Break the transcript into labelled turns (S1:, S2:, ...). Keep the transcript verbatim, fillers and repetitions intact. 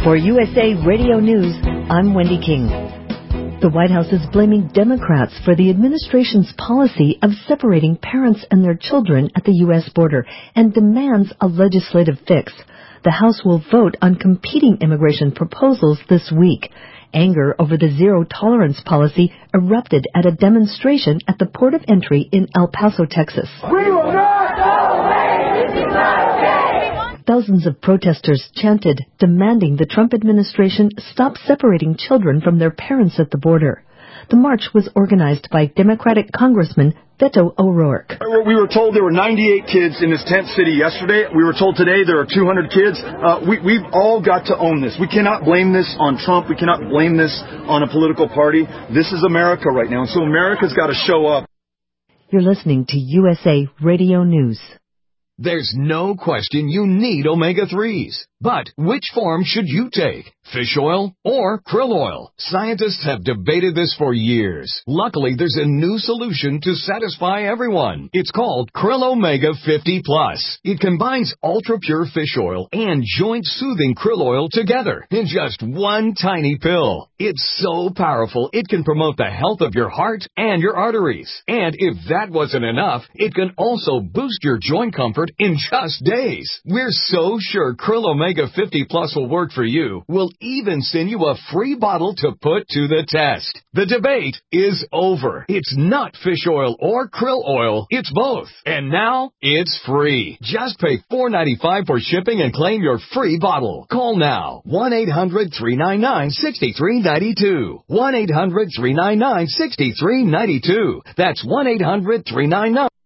S1: For U S A Radio News, I'm Wendy King. The White House is blaming Democrats for the administration's policy of separating parents and their children at the U S border and demands a legislative fix. The House will vote on competing immigration proposals this week. Anger over the zero-tolerance policy erupted at a demonstration at the port of entry in El Paso, Texas.
S2: We will not go away! This is not okay!
S1: Thousands of protesters chanted, demanding the Trump administration stop separating children from their parents at the border. The march was organized by Democratic Congressman Beto O'Rourke.
S3: We were told there were ninety-eight kids in this tent city yesterday. We were told today there are two hundred kids. Uh, we, we've all got to own this. We cannot blame this on Trump. We cannot blame this on a political party. This is America right now, and so America's got to show up.
S1: You're listening to U S A Radio News.
S4: There's no question you need omega threes. But which form should you take? Fish oil or krill oil? Scientists have debated this for years. Luckily, there's a new solution to satisfy everyone. It's called Krill Omega fifty plus. It combines ultra-pure fish oil and joint-soothing krill oil together in just one tiny pill. It's so powerful, it can promote the health of your heart and your arteries. And if that wasn't enough, it can also boost your joint comfort in just days. We're so sure Krill Omega fifty plus will work for you. We'll even send you a free bottle to put to the test. The debate is over. It's not fish oil or krill oil. It's both. And now it's free. Just pay four ninety-five for shipping and claim your free bottle. Call now. one eight hundred three nine nine six three nine two. one eight hundred three nine nine six three nine two. That's one eight hundred three nine nine